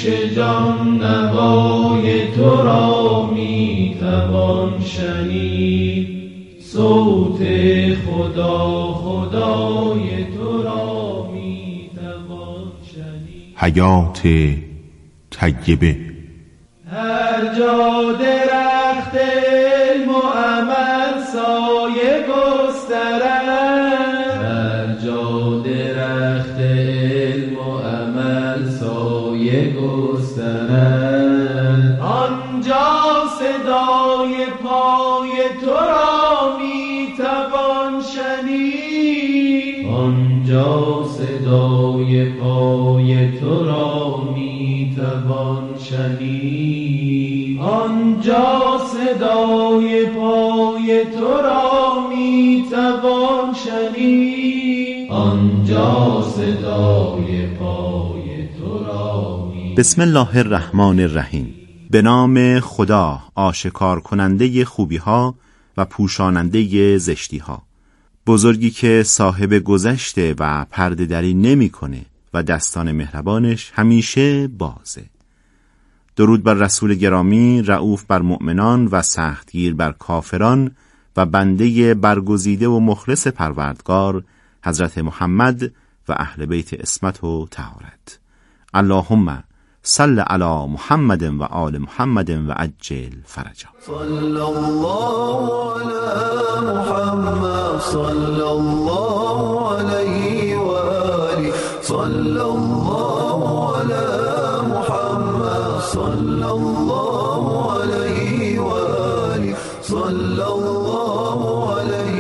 گوش جان نوای تو را می توان شنید، صوت خدا خدای تو را می توان شنید. حیات طیبه. هر جا درخت علم و عمل سایه گسترد، هر جا درخت علم و عمل سایه گسترد، آنجا صدای پای تو را می توان شنید، آنجا صدای پای تو را می توان شنید، آنجا صدای پای تو را می توان شنید، آنجا صدای پای تو را می. بسم الله الرحمن الرحیم. به نام خدا آشکار کننده خوبی ها و پوشاننده زشتی ها، بزرگی که صاحب گذشته و پرده دری نمی کنه و دستان مهربانش همیشه بازه. درود بر رسول گرامی، رئوف بر مؤمنان و سختگیر بر کافران و بنده برگزیده و مخلص پروردگار حضرت محمد و اهل بیت عصمت و طهارت. اللهم صل علی محمد و آل محمد و عجل فرجا. صلی الله علی محمد صلی الله علیه و آله، صلی الله علی محمد صلی الله علیه و آله، صلی الله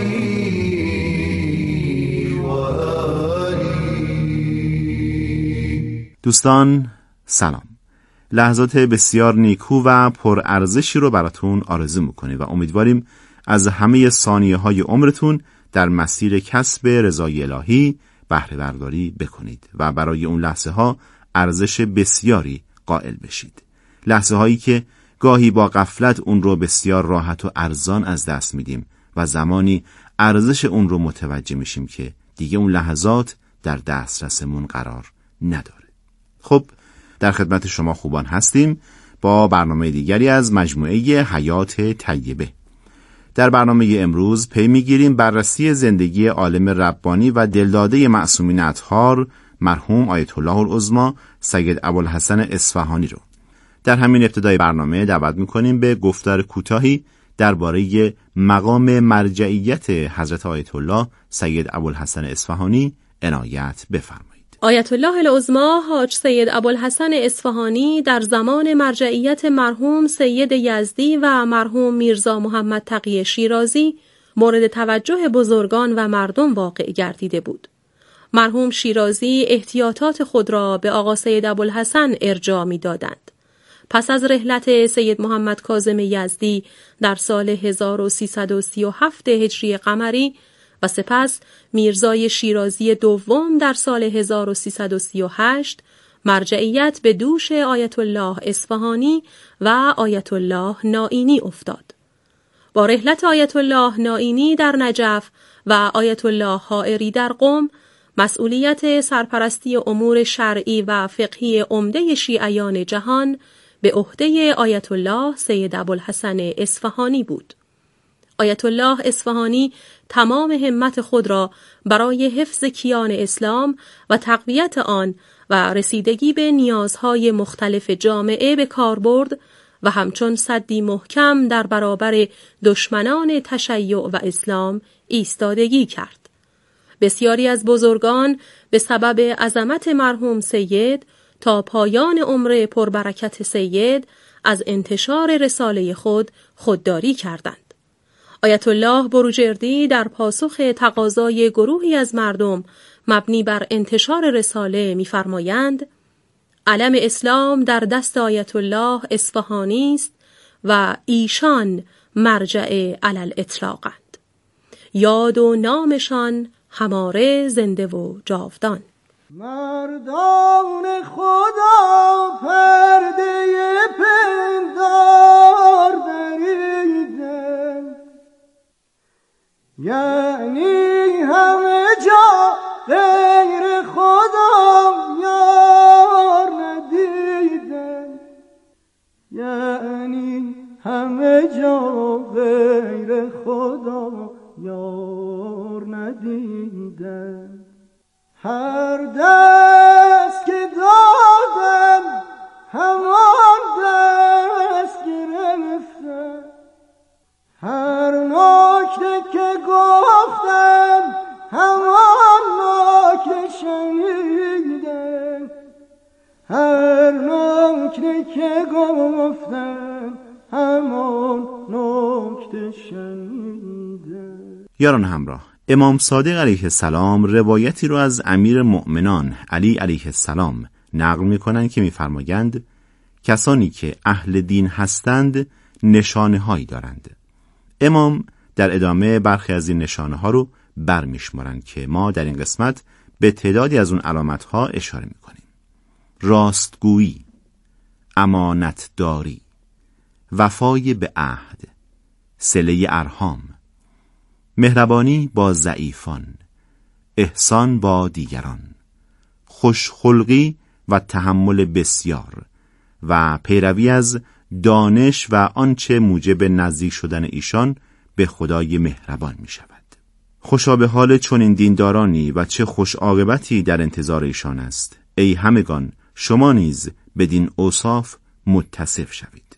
علیه و آله. دوستان سلام. لحظات بسیار نیکو و پرارزشی رو براتون آرزو میکنیم و امیدواریم از همه ثانیه های عمرتون در مسیر کسب رضای الهی بهره برداری بکنید و برای اون لحظه ها ارزش بسیاری قائل بشید. لحظه هایی که گاهی با غفلت اون رو بسیار راحت و ارزان از دست میدیم و زمانی ارزش اون رو متوجه میشیم که دیگه اون لحظات در دسترسمون قرار نداره. خب در خدمت شما خوبان هستیم با برنامه دیگری از مجموعه حیات طیبه. در برنامه امروز پی میگیریم بررسی زندگی عالم ربانی و دلداده معصومین اطهار مرحوم آیت الله العظمی سید ابوالحسن اصفهانی رو. در همین ابتدای برنامه دعوت میکنیم به گفتار کوتاهی درباره مقام مرجعیت حضرت آیت الله سید ابوالحسن اصفهانی عنایت بفرمایید. آیت الله العظمی حاج سید ابوالحسن اصفهانی در زمان مرجعیت مرحوم سید یزدی و مرحوم میرزا محمد تقی شیرازی مورد توجه بزرگان و مردم واقع گردیده بود. مرحوم شیرازی احتیاطات خود را به آقا سید ابوالحسن ارجاع می‌دادند. پس از رحلت سید محمد کاظم یزدی در سال 1337 هجری قمری و سپس میرزای شیرازی دوم در سال 1338 مرجعیت به دوش آیت الله اصفهانی و آیت الله نائینی افتاد. با رحلت آیت الله نائینی در نجف و آیت الله حائری در قم، مسئولیت سرپرستی امور شرعی و فقهی عمده شیعیان جهان به عهده آیت الله سید ابوالحسن اصفهانی بود. آیت الله اصفهانی تمام همت خود را برای حفظ کیان اسلام و تقویت آن و رسیدگی به نیازهای مختلف جامعه به کار برد و همچون سدی محکم در برابر دشمنان تشیع و اسلام ایستادگی کرد. بسیاری از بزرگان به سبب عظمت مرحوم سید تا پایان عمر پربرکت سید از انتشار رساله خودداری کردند. آیت الله بروجردی در پاسخ تقاضای گروهی از مردم مبنی بر انتشار رساله می‌فرمایند: علم اسلام در دست آیت الله اصفهانی است و ایشان مرجع علی الاطلاقند. یاد و نامشان هماره زنده و جاودان. مردان خدا پرده پندار دریده، یعنی همه جا غیر خدا یار ندیده. هر دست که دادم همان دست گرفتم، هر نکته که گفتم همان نکته شنیدم، هر نکته که گفتم همان نکته شنیدم. یاران همراه، امام صادق علیه السلام روایتی رو از امیر مؤمنان علی علیه السلام نقل می‌کنند که می‌فرمایند کسانی که اهل دین هستند نشانه هایی دارند. امام در ادامه برخی از این نشانه ها رو برمیشمارند که ما در این قسمت به تعدادی از اون علامت ها اشاره می‌کنیم. راستگویی، امانتداری، وفای به عهد، صله ارحام، مهربانی با ضعیفان، احسان با دیگران، خوشخلقی و تحمل بسیار و پیروی از دانش و آنچه موجب نزدیک شدن ایشان به خدای مهربان می شود. خوشا به حال چنین دیندارانی و چه خوش عاقبتی در انتظار ایشان است. ای همگان، شما نیز بدین اوصاف متصف شوید.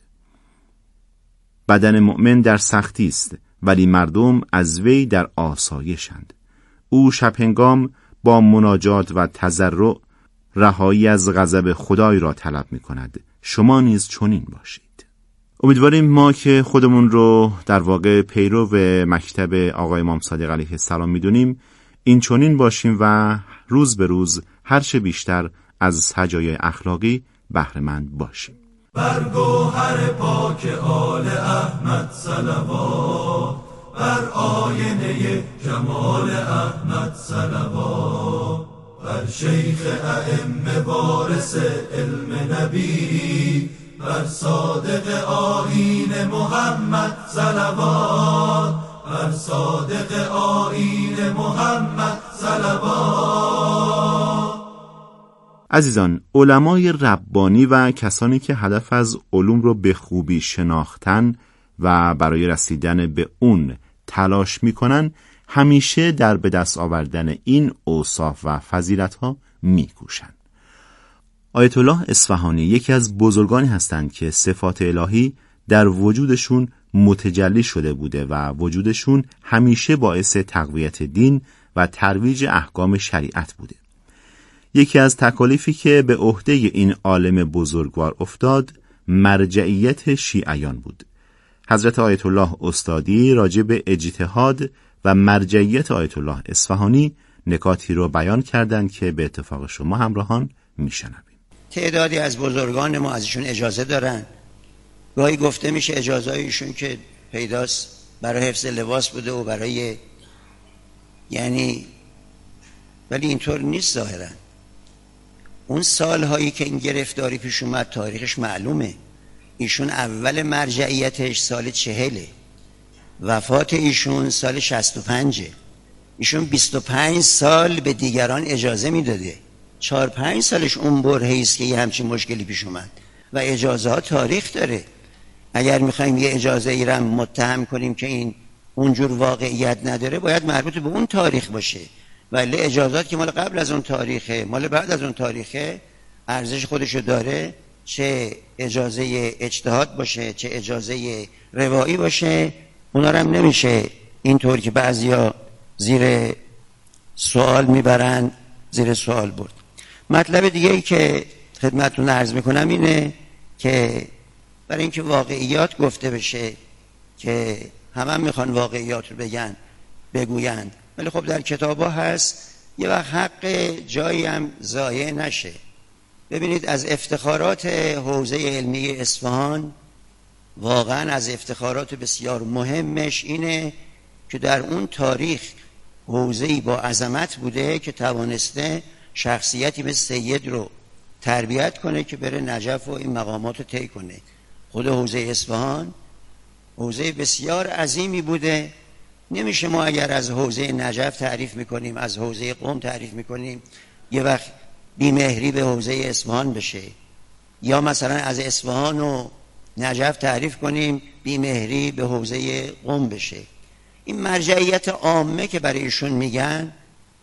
بدن مؤمن در سختی است، ولی مردم از وی در آسایشند. او شب هنگام با مناجات و تضرع رهایی از غضب خدای را طلب می کند. شما نیز چنین باشید. امیدواریم ما که خودمون رو در واقع پیرو مکتب آقای امام صادق علیه السلام میدونیم، این چنین باشیم و روز به روز هرچه بیشتر از هجایای اخلاقی بهره‌مند باشیم. بر گوهر پاک آل احمد صلوات، بر آینه جمال احمد صلوات، بر شیخ ائمه وارث علم نبی، بر صادق آیین محمد صلوات، بر صادق آیین محمد صلوات. عزیزان، علمای ربانی و کسانی که هدف از علوم رو به خوبی شناختن و برای رسیدن به اون تلاش میکنن، همیشه در به دست آوردن این اوصاف و فضیلت‌ها میکوشن. آیت الله اصفهانی یکی از بزرگانی هستند که صفات الهی در وجودشون متجلی شده بوده و وجودشون همیشه باعث تقویت دین و ترویج احکام شریعت بوده. یکی از تکالیفی که به عهده این عالم بزرگوار افتاد مرجعیت شیعیان بود. حضرت آیت الله استادی راجع به اجتهاد و مرجعیت آیت الله اصفهانی نکاتی رو بیان کردند که به اتفاق شما همراهان میشنویم. تعدادی از بزرگان ما ازشون اجازه دارن. گاهی گفته میشه اجازه ایشون که پیداست برای حفظ لباس بوده و برای ولی اینطور نیست ظاهرا. اون سالهایی که این گرفتاری پیش اومد تاریخش معلومه. ایشون اول مرجعیتش سال 40، وفات ایشون سال 65، ایشون 25 سال به دیگران اجازه میداده. 4-5 سالش اون برهه‌ای است که یه همچین مشکلی پیش اومد و اجازه ها تاریخ داره. اگر میخوایم یه اجازه ای را متهم کنیم که این اونجور واقعیت نداره، باید مربوط به اون تاریخ باشه. ولی اجازات که مال قبل از اون تاریخه، مال بعد از اون تاریخه، ارزش خودشو داره. چه اجازه اجتهاد باشه، چه اجازه روایی باشه، اونا رو هم نمیشه اینطور که بعضیا زیر سوال میبرن زیر سوال برد. مطلب دیگه ای که خدمتتون عرض میکنم اینه که برای اینکه واقعیات گفته بشه که همه میخوان واقعیات رو بگوین، ولی خب در کتابا هست، یه وقت حق جایی هم ضایع نشه. ببینید از افتخارات حوزه علمی اصفهان، واقعا از افتخارات بسیار مهمش اینه که در اون تاریخ حوزه‌ای با عظمت بوده که توانسته شخصیتی مثل سید رو تربیت کنه که بره نجف و این مقامات رو طی کنه. خود حوزه اصفهان حوزه بسیار عظیمی بوده. نمیشه ما اگر از حوزه نجف تعریف میکنیم، از حوزه قم تعریف میکنیم، یه وقت بیمهری به حوزه اصفهان بشه، یا مثلا از اصفهان و نجف تعریف کنیم بیمهری به حوزه قم بشه. این مرجعیت عامه که برای ایشون میگن،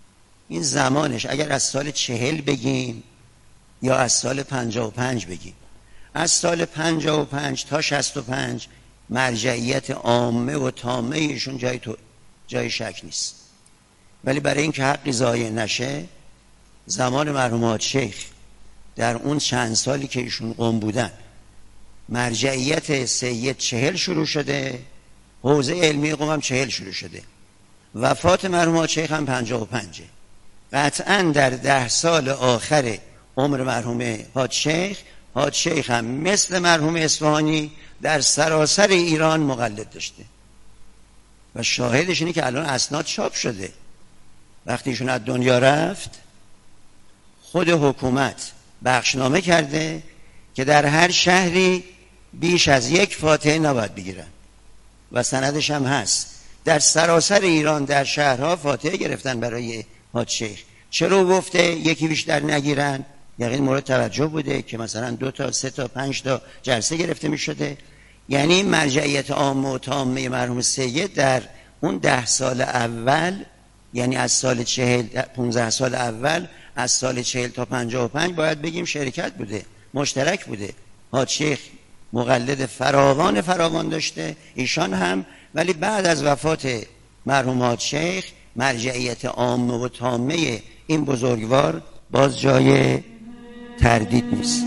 این زمانش اگر از سال 40 بگیم یا از سال 55 بگیم. از سال 55 تا 65 مرجعیت عامه و تامه ایشون جای شک نیست. ولی برای اینکه حقی ضایع نشه، زمان مرحوم حاج شیخ در اون چند سالی که ایشون قم بودن مرجعیت سید 40 شروع شده، حوزه علمی قم هم 40 شروع شده، وفات مرحوم حاج شیخ هم 55. قطعا در 10 سال آخر عمر مرحوم حاج شیخ هم مثل مرحوم اصفهانی در سراسر ایران مقلد داشته و شاهدش اینه که الان اسناد چاپ شده. وقتی ایشون از دنیا رفت خود حکومت بخشنامه کرده که در هر شهری بیش از 1 فاتحه نباید بگیرن و سندش هم هست. در سراسر ایران در شهرها فاتحه گرفتن برای حاج شیخ. چرا گفته یکی بیشتر نگیرن؟ یعنی مورد توجه بوده که مثلا 2 تا 3 تا 5 تا جلسه گرفته می شده. یعنی مرجعیت عامه و تامه مرحوم سید در اون 10 سال اول، یعنی از سال 40 15 سال اول، از سال 40 تا 55 باید بگیم شرکت بوده، مشترک بوده. حاج شیخ مقلد فراوان داشته، ایشان هم. ولی بعد از وفات مرحوم حاج شیخ مرجعیت عامه و تامه این بزرگوار باز جای تردید نیست.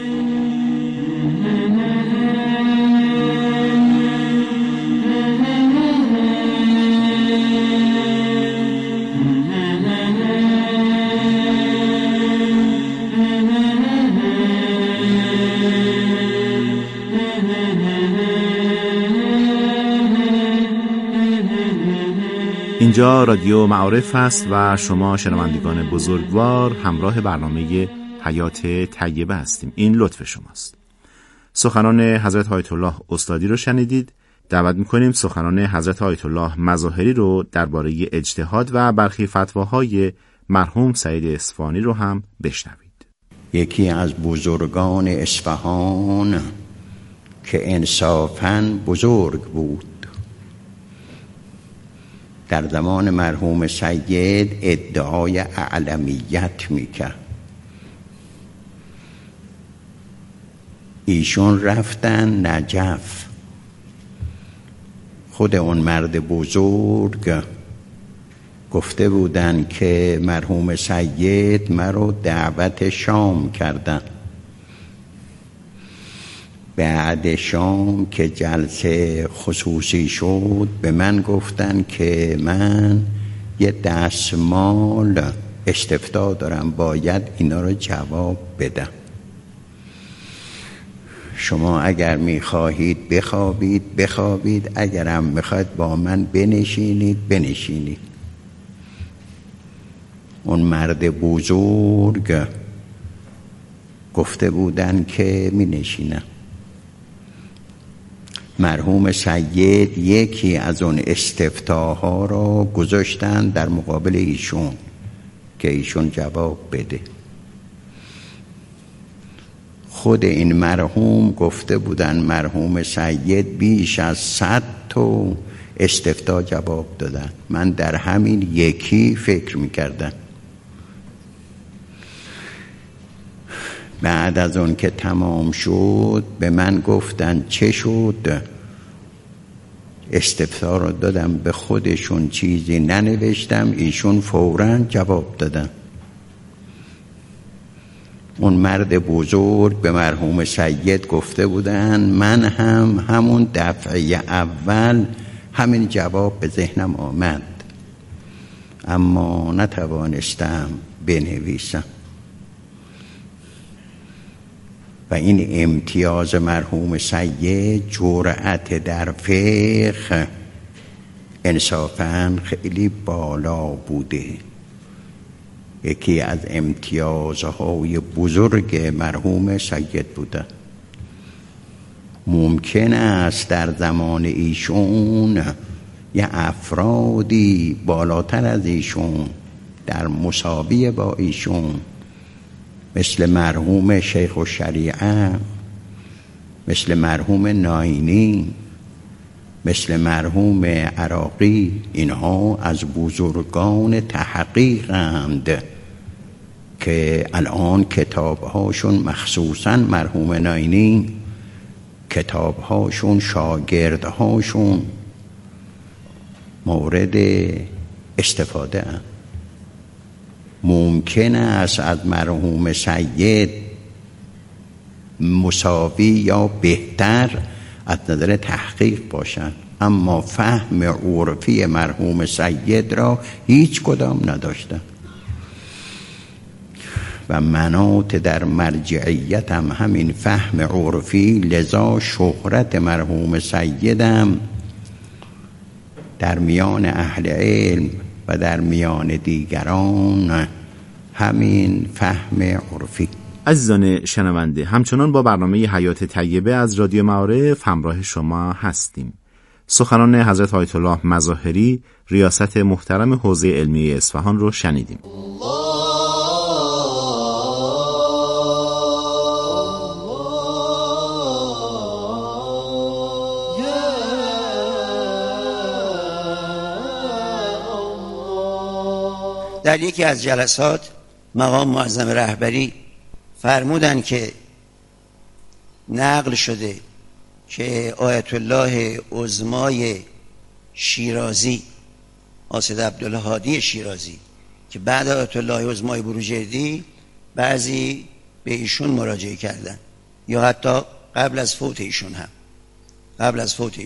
اینجا رادیو معارف است و شما شنوندگان بزرگوار همراه برنامه حیات طیبه هستیم. این لطف شماست. سخنان حضرت آیت الله استادی رو شنیدید. دعوت می‌کنیم سخنان حضرت آیت الله مظاهری رو درباره اجتهاد و برخی فتواهای مرحوم سید اصفهانی رو هم بشنوید. یکی از بزرگان اصفهان که انصافاً بزرگ بود، در زمان مرحوم سید ادعای اعلمیت میکرد. ایشون رفتن نجف. خود اون مرد بزرگ گفته بودن که مرحوم سید مرا دعوت شام کردن. بعد شام که جلسه خصوصی شد به من گفتن که من یه دستمال استفتاء دارم، باید اینا رو جواب بدم. شما اگر میخواهید بخوابید، اگرم میخواید با من بنشینید. اون مرد بزرگ گفته بودن که می نشینم. مرحوم سید یکی از اون استفتاها را گذاشتن در مقابل ایشون که ایشون جواب بده. خود این مرحوم گفته بودن مرحوم سید بیش از 100 تا استفتاء جواب دادن. من در همین یکی فکر میکردم. بعد از اون که تمام شد به من گفتن چه شد؟ استفتاء رو دادم به خودشون، چیزی ننوشتم، ایشون فوراً جواب دادن. اون مرد بزرگ به مرحوم سید گفته بودن من هم همون دفعه اول همین جواب به ذهنم آمد، اما نتوانستم بنویسم. و این امتیاز مرحوم سید جرأت در فقه انصافاً خیلی بالا بوده. یکی از امتیازهای بزرگ مرحوم سید بوده. ممکن است در زمان ایشون یه افرادی بالاتر از ایشون در مساوی با ایشون مثل مرحوم شیخ الشریعه، مثل مرحوم ناینی، مثل مرحوم عراقی، اینها از بزرگان تحقیقند که الان کتابهاشون، مخصوصا مرحوم ناینی، کتابهاشون، شاگردهاشون مورد استفاده هم. ممکن است از مرحوم سید مساوی یا بهتر از نظر تحقیق باشند، اما فهم عرفی مرحوم سید را هیچ کدام نداشتند و مناط در مرجعیت هم همین فهم عرفی. لذا شهرت مرحوم سیدم در میان اهل علم و در میان دیگران همین فهم عرفی. عزیزان شنونده، همچنان با برنامه حیات طیبه از رادیو معارف همراه شما هستیم. سخنان حضرت آیت الله مظاهری، ریاست محترم حوزه علمیه اصفهان رو شنیدیم. در یکی از جلسات مقام معظم رهبری فرمودن که نقل شده که آیت الله عظمای شیرازی، قاصد عبدالهادی شیرازی، که بعد آیت الله عظمای بروجردی بعضی به ایشون مراجعه کردن، یا حتی قبل از فوت ایشون هم، قبل از فوت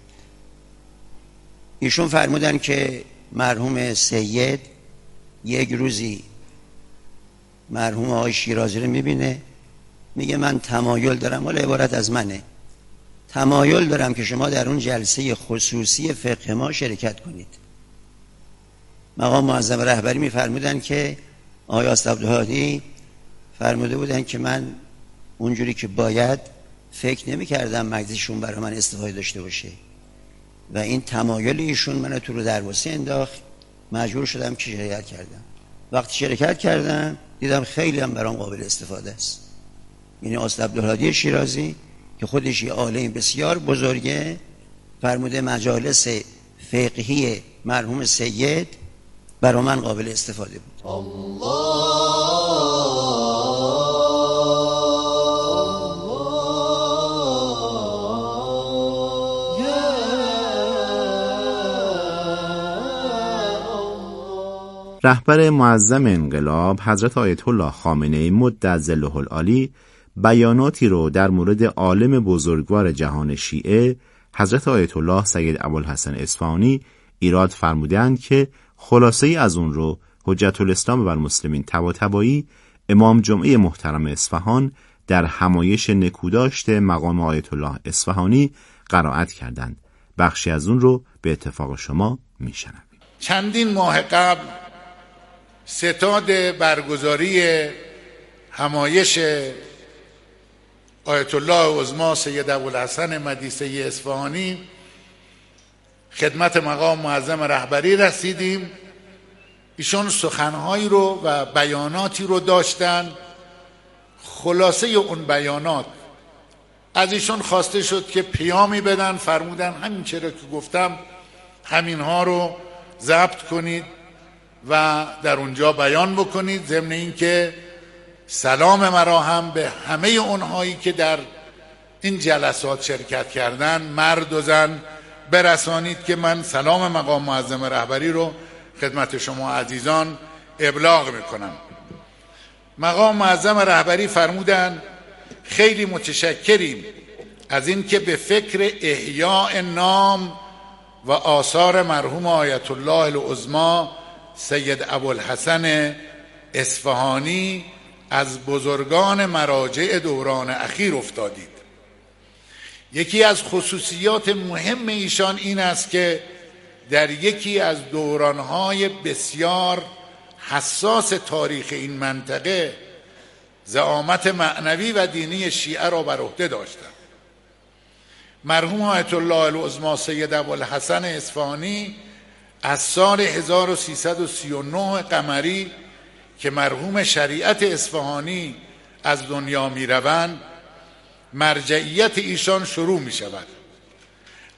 ایشون فرمودن که مرحوم سید یک روزی مرحوم آقای شیرازی رو میبینه، میگه من تمایل دارم، حالا عبارت از منه، تمایل دارم که شما در اون جلسه خصوصی فقه ما شرکت کنید. مقام معظم رهبری میفرمودن که آقای قاصد عبدالهادی فرموده بودن که من اونجوری که باید فکر نمی کردم مجلسشون برای من استفاده داشته باشه و این تمایل ایشون منو تو رو درواسه انداخت، مجبور شدم که شرکت کردم. وقتی شرکت کردم دیدم خیلی هم برام قابل استفاده است. یعنی قاصد عبدالهادی شیرازی که خودش یه عالم بسیار بزرگه، فرموده مجالس فقهی مرحوم سید برای من قابل استفاده بود. رهبر معظم انقلاب حضرت آیت الله خامنه‌ای مد ظله العالی بیاناتی رو در مورد عالم بزرگوار جهان شیعه حضرت آیت الله سید ابوالحسن اصفهانی ایراد فرمودند که خلاصه ای از اون رو حجت الاسلام و المسلمین طباطبایی امام جمعه محترم اصفهان در همایش نکوداشت مقام آیت الله اصفهانی قرائت کردند. بخشی از اون رو به اتفاق شما میشنویم. چندین ماه قبل ستاد برگزاری همایش آیت الله عظما سید ابوالحسن مدیسه اصفهانی خدمت مقام معظم رهبری رسیدیم. ایشون سخنهایی رو و بیاناتی رو داشتن. خلاصه اون بیانات از ایشون خواسته شد که پیامی بدن، فرمودن همین چرا که گفتم همینها رو ضبط کنید و در اونجا بیان بکنید، ضمن این که سلام مرا هم به همه اونهایی که در این جلسات شرکت کردن، مرد و زن، برسانید که من سلام مقام معظم رهبری رو خدمت شما عزیزان ابلاغ میکنم. مقام معظم رهبری فرمودن خیلی متشکریم از این که به فکر احیاء نام و آثار مرحوم آیت الله العظما سید ابوالحسن اصفهانی از بزرگان مراجع دوران اخیر افتادید. یکی از خصوصیات مهم ایشان این است که در یکی از دورانهای بسیار حساس تاریخ این منطقه زعامت معنوی و دینی شیعه را بر عهده داشتند. مرحوم آیت الله العظما سید ابوالحسن اصفهانی از سال 1339 قمری که مرحوم شریعت اصفهانی از دنیا می روند، مرجعیت ایشان شروع می شود.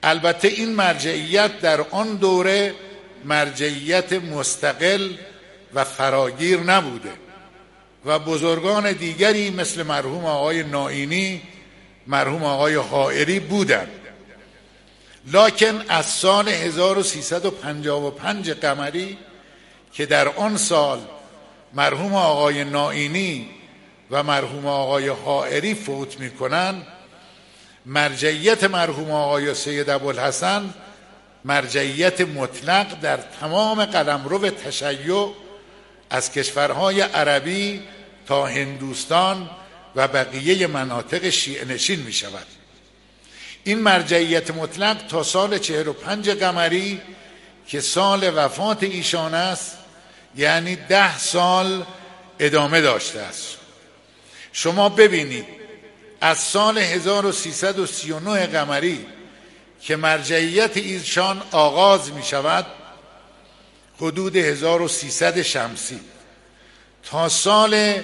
البته این مرجعیت در آن دوره مرجعیت مستقل و فراگیر نبوده و بزرگان دیگری مثل مرحوم آقای نائینی، مرحوم آقای حائری بودند. لکن از سال 1355 قمری که در آن سال مرحوم آقای نائینی و مرحوم آقای حائری فوت می‌کنند، مرجعیت مرحوم آقای سید ابوالحسن مرجعیت مطلق در تمام قلمرو تشیع از کشورهای عربی تا هندوستان و بقیه مناطق شیعه نشین می شود. این مرجعیت مطلق تا سال 45 قمری که سال وفات ایشان است، یعنی 10 سال ادامه داشته است. شما ببینید از سال 1339 قمری که مرجعیت ایشان آغاز می شود حدود 1300 شمسی تا سال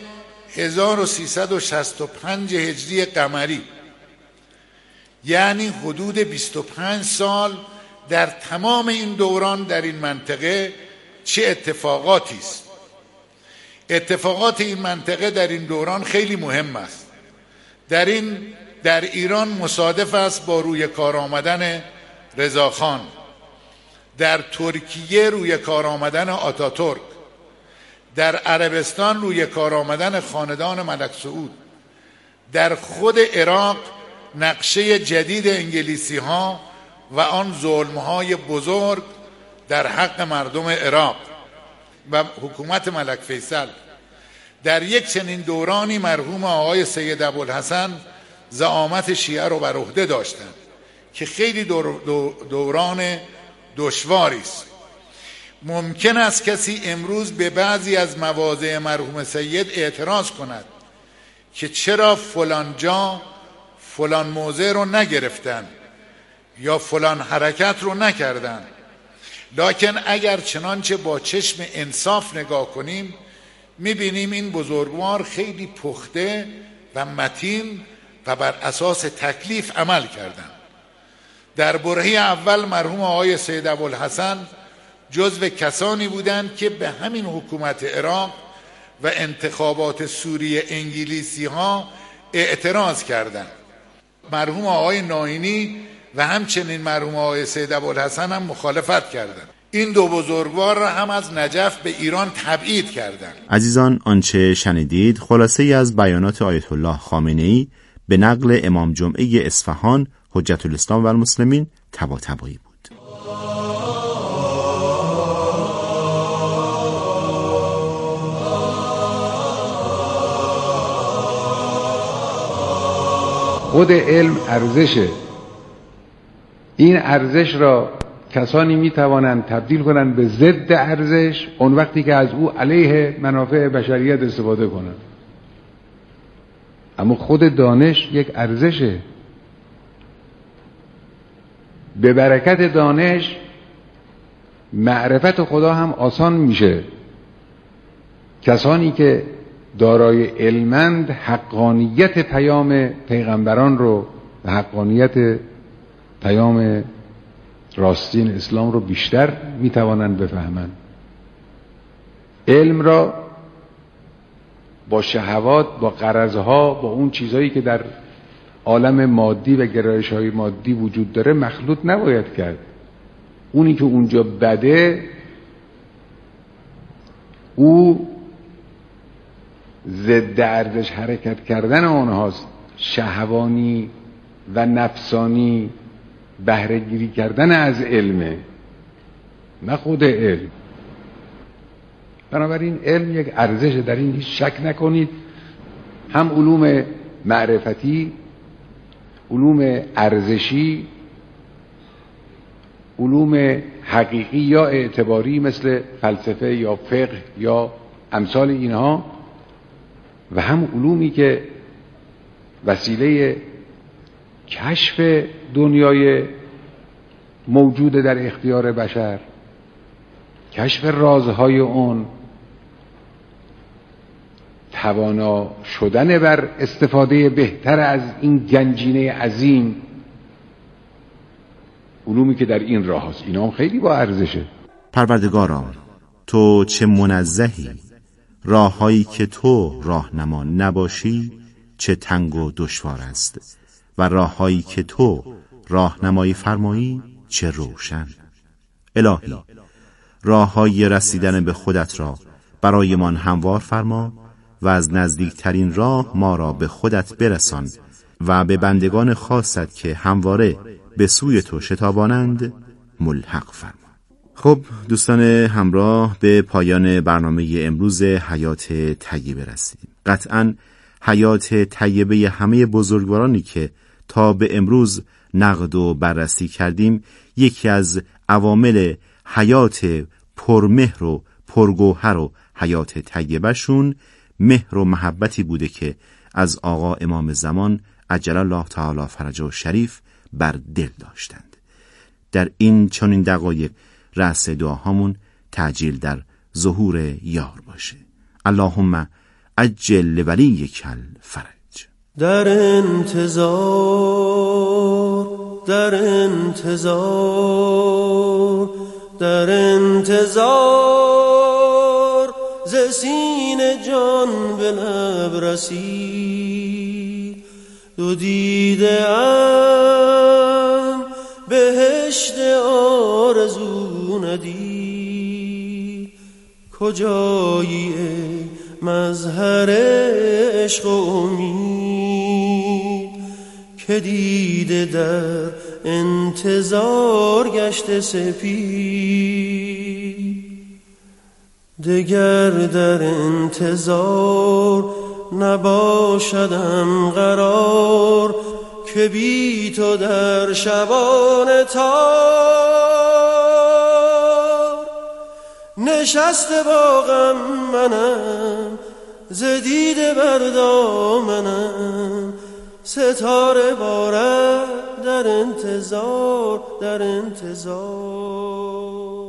1365 هجری قمری، یعنی حدود 25 سال، در تمام این دوران در این منطقه چه اتفاقاتی است. اتفاقات این منطقه در این دوران خیلی مهم است. در ایران مصادف است با روی کار آمدن رضاخان، در ترکیه روی کار آمدن آتاتورک، در عربستان روی کار آمدن خاندان ملک سعود، در خود عراق نقشه جدید انگلیسی ها و آن ظلم های بزرگ در حق مردم عراق و حکومت ملک فیصل. در یک چنین دورانی مرحوم آقای سید ابوالحسن زعامت شیعه رو بر عهده داشتند که خیلی دوران دشواری است. ممکن است کسی امروز به بعضی از مواضع مرحوم سید اعتراض کند که چرا فلان جا فلان موضع رو نگرفتن یا فلان حرکت رو نکردن، لکن اگر چنانچه با چشم انصاف نگاه کنیم میبینیم این بزرگوار خیلی پخته و متین و بر اساس تکلیف عمل کردند. در برهه اول مرحوم آقای سید ابوالحسن جزو کسانی بودند که به همین حکومت عراق و انتخابات سوریه انگلیسی ها اعتراض کردند. مرحوم آقای نائینی و همچنین مرحوم آقای سید ابوالحسن هم مخالفت کردند. این دو بزرگوار را هم از نجف به ایران تبعید کردند. عزیزان، آنچه شنیدید خلاصه ای از بیانات آیت الله خامنه‌ای به نقل امام جمعه اصفهان حجت الاسلام و المسلمین طباطبایی بود. خود علم ارزشه. این ارزش را کسانی میتوانند تبدیل کنند به ضد ارزش اون وقتی که از او علیه منافع بشریت استفاده کنند. اما خود دانش یک ارزشه. به برکت دانش معرفت خدا هم آسان میشه. کسانی که دارای علمند حقانیت پیام پیغمبران رو و حقانیت پیام راستین اسلام رو بیشتر میتوانند بفهمند. علم را با شهوات، با غرضها، با اون چیزهایی که در عالم مادی و گرایش‌های مادی وجود داره مخلوط نباید کرد. اونی که اونجا بده او ضد ارزش حرکت کردن آنهاست، شهوانی و نفسانی بهره گیری کردن از علمه، نه خود علم. بنابراین علم یک ارزشه، در این هیچ شک نکنید. هم علوم معرفتی، علوم ارزشی، علوم حقیقی یا اعتباری مثل فلسفه یا فقه یا امثال اینها، و هم علومی که وسیله کشف دنیای موجود در اختیار بشر، کشف رازهای اون، توانا شدن بر استفاده بهتر از این گنجینه عظیم علومی که در این راه هست، اینا هم خیلی با ارزشه. پروردگارا تو چه منزهی، راههایی که تو راهنما نباشی چه تنگ و دشوار است و راههایی که تو راهنمایی فرمایی چه روشن. الهی راههای رسیدن به خودت را برایمان هموار فرما و از نزدیکترین راه ما را به خودت برسان و به بندگان خاصت که همواره به سوی تو شتابانند ملحق فرما. خب دوستان همراه، به پایان برنامه امروز حیات طیبه رسیدیم. قطعاً حیات طیبه همه بزرگوارانی که تا به امروز نقد و بررسی کردیم یکی از عوامل حیات پرمهر و پرگوهر و حیات طیبه شون مهر و محبتی بوده که از آقا امام زمان عجل الله تعالی فرجه شریف بر دل داشتند. در این چنین دقایق رأس دعاهامون تعجیل در ظهور یار باشه. اللهم عجل لولیک الفرج. در انتظار در انتظار در انتظار ز سینه جان به لب رسید، دو دیده ام بهشت آرزو ندید. کجایی ای مظهر عشق و امید که دیده در انتظار گشت سپید. دگر در انتظار نباشدم قرار که بی تو در شبان تار. نشسته باغم منم ز دیده بر دامنم، ستاره بارد در انتظار در انتظار.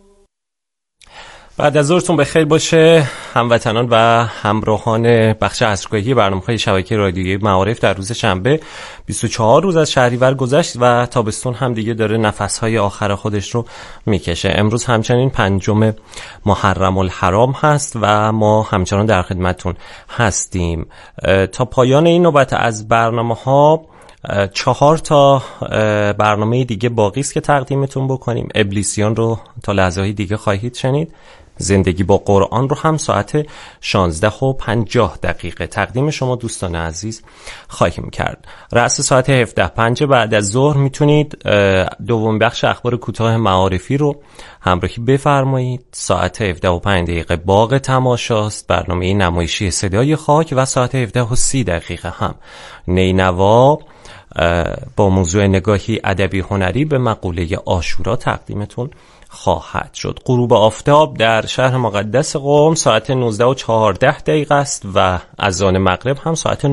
بعد از ظهرتون بخیر باشه هموطنان و همراهان بخش عصرگاهی برنامه‌های شبکه رادیویی معارف. در روز شنبه 24 روز از شهریور گذشت و تابستون هم دیگه داره نفسهای آخر خودش رو میکشه. امروز همچنین 5 محرم الحرام هست و ما همچنان در خدمتتون هستیم. تا پایان این نوبت از برنامه‌ها 4 تا برنامه دیگه باقی است که تقدیمتون بکنیم. ابلیسیان رو تا لحظه‌های دیگه خواهید شنید. زندگی با قرآن رو هم ساعت 16:50 تقدیم شما دوستان عزیز خواهیم کرد. رأس ساعت 17:05 بعد از ظهر میتونید دومین بخش اخبار کوتاه معارفی رو همراهی بفرمایید. ساعت 17:05 باغ تماشاست، برنامه نمایشی صدای خاک، و ساعت 17:30 هم نینوا با موضوع نگاهی ادبی هنری به مقوله عاشورا تقدیمتون خواهد شد. غروب آفتاب در شهر مقدس قم ساعت 19:14 است و اذان مغرب هم ساعت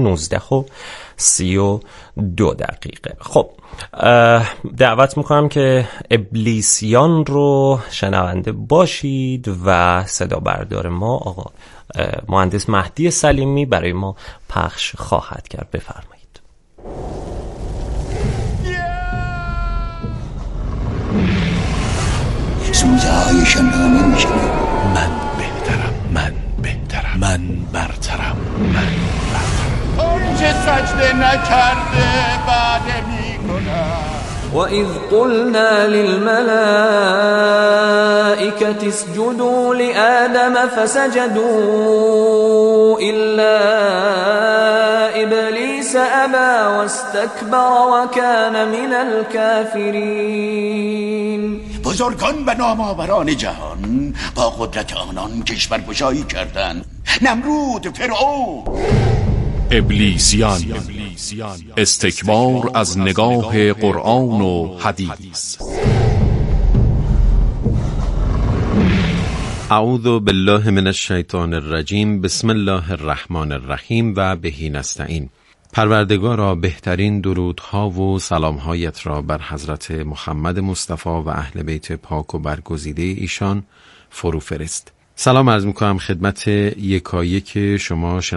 19:32. خب دعوت میکنم که ابلیسیان رو شنونده باشید و صدا بردار ما آقا مهندس مهدی سلیمی برای ما پخش خواهد کرد. بفرمایید. سوزه هایشان را نمیشنم. من بهترم، من بهترم، من برترم، من برترم. اون چه سجده نکرده بعد میکنم. وَإِذْ قُلْنَا لِلْمَلَائِكَةِ اسْجُدُوا لِآدَمَ فَسَجَدُوا إِلَّا إِبْلِيسَ أَبَى وَاسْتَكْبَرَ وَكَانَ مِنَ الْكَافِرِينَ. بزرگان و نامآوران جهان با قدرت آنان کشورگشایی کردند. نمرود، فرعون. ابلیسیان، استکبار از نگاه قرآن و حدیث. اعوذ بالله من الشیطان الرجیم. بسم الله الرحمن الرحیم و بهی نستعین. پروردگارا بهترین درودها و سلامهایت را بر حضرت محمد مصطفی و اهل بیت پاک و برگزیده ایشان فرو فرست. سلام عرض می‌کنم خدمت یکایک شما